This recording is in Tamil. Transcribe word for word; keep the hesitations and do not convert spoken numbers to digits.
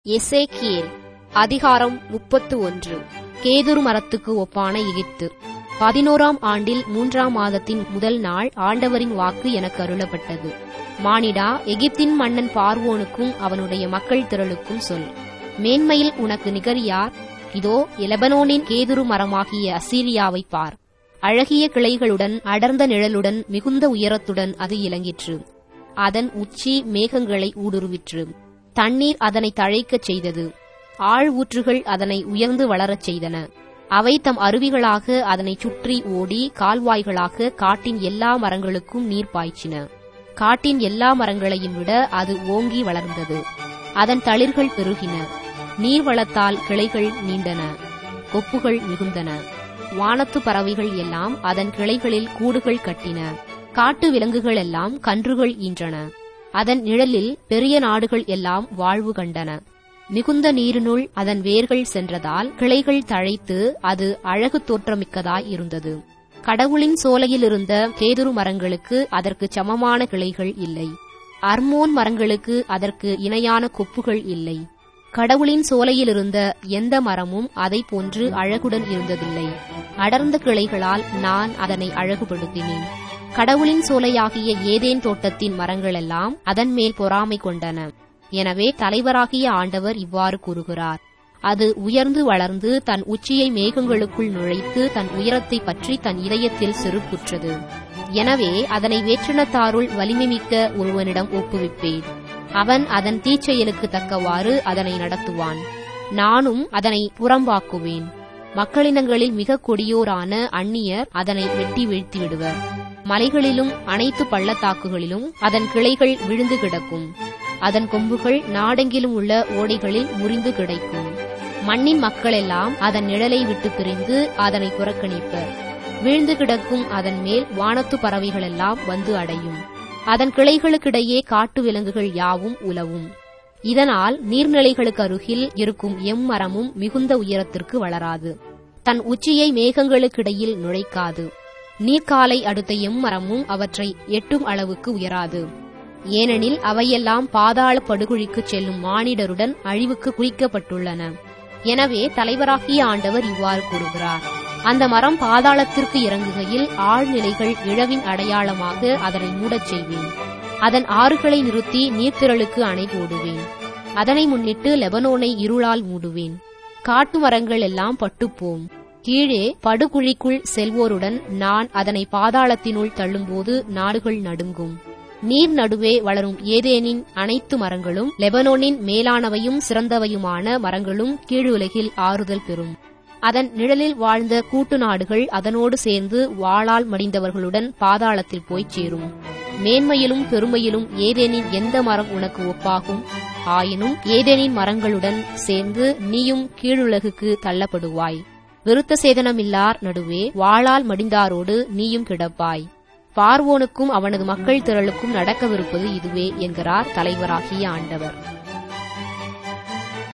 எசேக்கியேல் அதிகாரம் முப்பத்து ஒன்று. கேதுரு மரத்துக்கு ஒப்பான எகிப்து. பதினோராம் ஆண்டில் மூன்றாம் மாதத்தின் முதல் நாள் ஆண்டவரின் வாக்கு எனக்கு அருளப்பட்டது. மானிடா, எகிப்தின் மன்னன் பார்வோனுக்கும் அவனுடைய மக்கள் திரளுக்கும் சொல். மேன்மையில் உனக்கு நிகர் யார்? இதோ லெபனோனின் கேதுரு மரமாகிய அசீரியாவை பார். அழகிய கிளைகளுடன் அடர்ந்த நிழலுடன் மிகுந்த உயரத்துடன் அது இலங்கிற்று. அதன் உச்சி மேகங்களை ஊடுருவிற்று. தண்ணீர் அதனை தழைக்கச் செய்தது. ஆழ் ஊற்றுகள் அதனை உயர்ந்து வளரச் செய்தன. அவை தம் அருவிகளாக அதனைச் சுற்றி ஓடி கால்வாய்களாக காட்டின் எல்லா மரங்களுக்கும் நீர் பாய்ச்சின. காட்டின் எல்லா மரங்களையும் விட அது ஓங்கி வளர்ந்தது. அதன் தளிர்கள் பெருகின. நீர்வளத்தால் கிளைகள் நீண்டன. கொப்புகள் மிகுந்தன. வானத்து பறவைகள் எல்லாம் அதன் கிளைகளில் கூடுகள் கட்டின. காட்டு விலங்குகள் எல்லாம் கன்றுகள் ஈன்றன. அதன் நிழலில் பெரிய நாடுகள் எல்லாம் வாழ்வு கண்டன. மிகுந்த நீரினுள் அதன் வேர்கள் சென்றதால் கிளைகள் தழைத்து அது அழகு தோற்றமிக்கதாய் இருந்தது. கடவுளின் சோலையில் இருந்த கேதுரு மரங்களுக்கு அதற்கு சமமான கிளைகள் இல்லை. அர்மோன் மரங்களுக்கு அதற்கு இணையான கொப்புகள் இல்லை. கடவுளின் சோலையிலிருந்த எந்த மரமும் அதை போன்று அழகுடன் இருந்ததில்லை. அடர்ந்த கிளைகளால் நான் அதனை அழகுபடுத்தினேன். கடவுளின் சோலையாகிய ஏதேன் தோட்டத்தின் மரங்களெல்லாம் அதன் மேல் பொறாமை கொண்டன. எனவே தலைவராகிய ஆண்டவர் இவ்வாறு கூறுகிறார்: அது உயர்ந்து வளர்ந்து தன் உச்சியை மேகங்களுக்குள் நுழைத்து தன் உயரத்தை பற்றி தன் இதயத்தில் செருக்குற்றது. எனவே அதனை வேற்றினத்தாருள் வலிமைமிக்க ஒருவனிடம் ஒப்புவிப்பேன். அவன் அதன் தீச்செயலுக்கு தக்கவாறு அதனை நடத்துவான். நானும் அதனை புறம்பாக்குவேன். மக்களினங்களில் மிக கொடியோரான அந்நியர் அதனை வெட்டி வீழ்த்தி விடுவர். மலைகளிலும் அனைத்து பள்ளத்தாக்குகளிலும் அதன் கிளைகள் விழுந்து கிடக்கும். அதன் கொம்புகள் நாடெங்கிலும் உள்ள ஓடைகளில் முறிந்து கிடைக்கும். மண்ணின் மக்களெல்லாம் அதன் நிழலை விட்டு பிரிந்து அதனை புறக்கணிப்பர். வீழ்ந்து கிடக்கும் அதன் மேல் வானத்து பறவைகளெல்லாம் வந்து அடையும். அதன் கிளைகளுக்கிடையே காட்டு விலங்குகள் யாவும் உலவும். இதனால் நீர்நிலைகளுக்கு அருகில் இருக்கும் எம்மரமும் மிகுந்த உயரத்திற்கு வளராது. தன் உச்சியை மேகங்களுக்கிடையில் நுழைக்காது. நீர்க்காலை அடுத்த எம்மரமும் அவற்றை எட்டும் அளவுக்கு உயராது. ஏனெனில் அவையெல்லாம் பாதாள படுகுழிக்குச் செல்லும் மானிடருடன் அழிவுக்கு குறிக்கப்பட்டுள்ளன. எனவே தலைவராகிய ஆண்டவர் இவ்வாறு கூறுகிறார்: அந்த மரம் பாதாளத்திற்கு இறங்குகையில் ஆழ்நிலைகள் இழவின் அடையாளமாக அதனை மூடச் செய்வேன். அதன் ஆறுகளை நிறுத்தி நீர்த்திரளுக்கு அணை போடுவேன். அதனை முன்னிட்டு லெபனோனை இருளால் மூடுவேன். காட்டு மரங்கள் எல்லாம் பட்டுப்போம். கீழே படுகுழிக்குள் செல்வோருடன் நான் அதனை பாதாளத்தினுள் தள்ளும்போது நாடுகள் நடுங்கும். நீர் நடுவே வளரும் ஏதேனின் அனைத்து மரங்களும் லெபனோனின் மேலானவையும் சிறந்தவையுமான மரங்களும் கீழுலகில் ஆறுதல் பெறும். அதன் நிழலில் வாழ்ந்த கூட்டு நாடுகள் அதனோடு சேர்ந்து வாளால் மடிந்தவர்களுடன் பாதாளத்தில் போய்ச் சேரும். மேன்மையிலும் பெருமையிலும் ஏதேனின் எந்த மரம் உனக்கு ஒப்பாகும்? ஆயினும் ஏதேனின் மரங்களுடன் சேர்ந்து நீயும் கீழுலகுக்கு தள்ளப்படுவாய். விருத்த சேதனமில்லார் நடுவே வாளால் மடிந்தாரோடு நீயும் கிடப்பாய். பார்வோனுக்கும் அவனது மக்கள் திரளுக்கும் நடக்கவிருப்பது இதுவே என்கிறார் தலைவராகிய ஆண்டவர்.